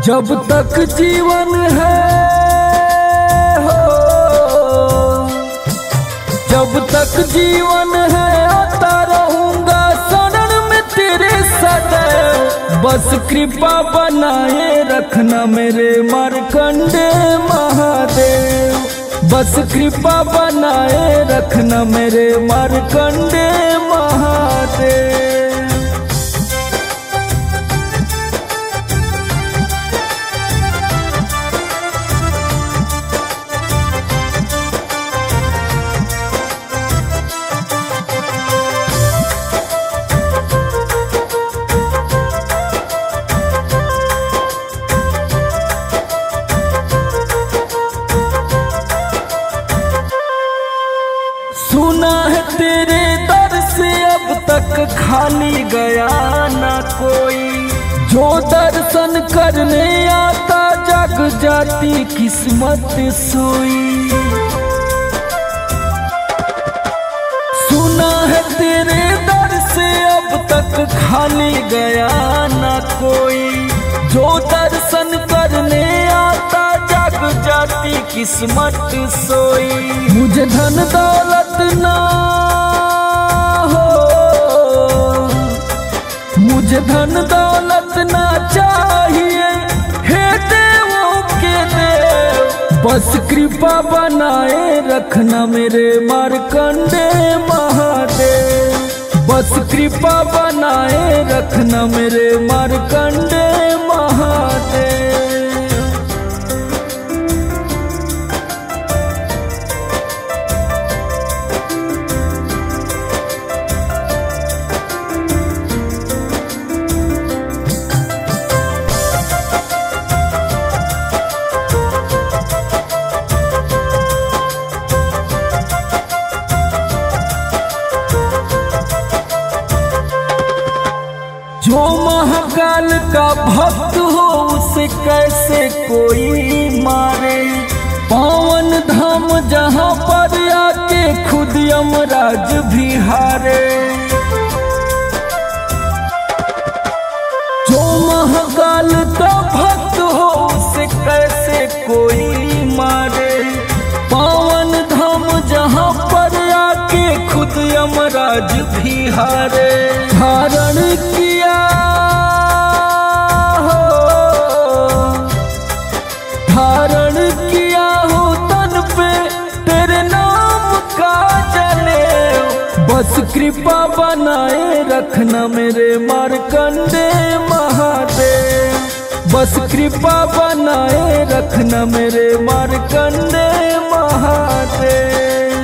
जब तक जीवन है हो, जब तक जीवन है आता रहूंगा शरण में तेरे सदैव। बस कृपा बनाए रखना मेरे मार्कंडे महादेव। बस कृपा बनाए रखना मेरे मार्कंडे महादेव। सुना है तेरे दर से अब तक खाली गया ना कोई, जो दर्शन करने आता जग जाती किस्मत सोई। सुना है तेरे दर से अब तक खाली गया ना कोई, जो दर्शन करने आता जग जाती किस्मत सोई। मुझे धन दौलत ना हो, मुझे धन दौलत ना चाहिए हे देवों के देव। बस कृपा बनाए रखना मेरे मार्कंडे महादेव। बस कृपा बनाए रखना मेरे मार्कंडे महादेव। जो महाकाल का भक्त हो उसे कैसे कोई मारे, पावन धाम जहाँ पर आके खुद यमराज भी हारे। जो महाकाल का भक्त हो उसे कैसे कोई मारे, पावन धाम जहाँ पर आके खुद यमराज भी हारे। धारण किया हो, धारण किया हो तन पे तेरे नाम का जनेऊ। बस कृपा बनाए रखना मेरे मार्कंडे महादेव। बस कृपा बनाए रखना मेरे मार्कंडे महादेव।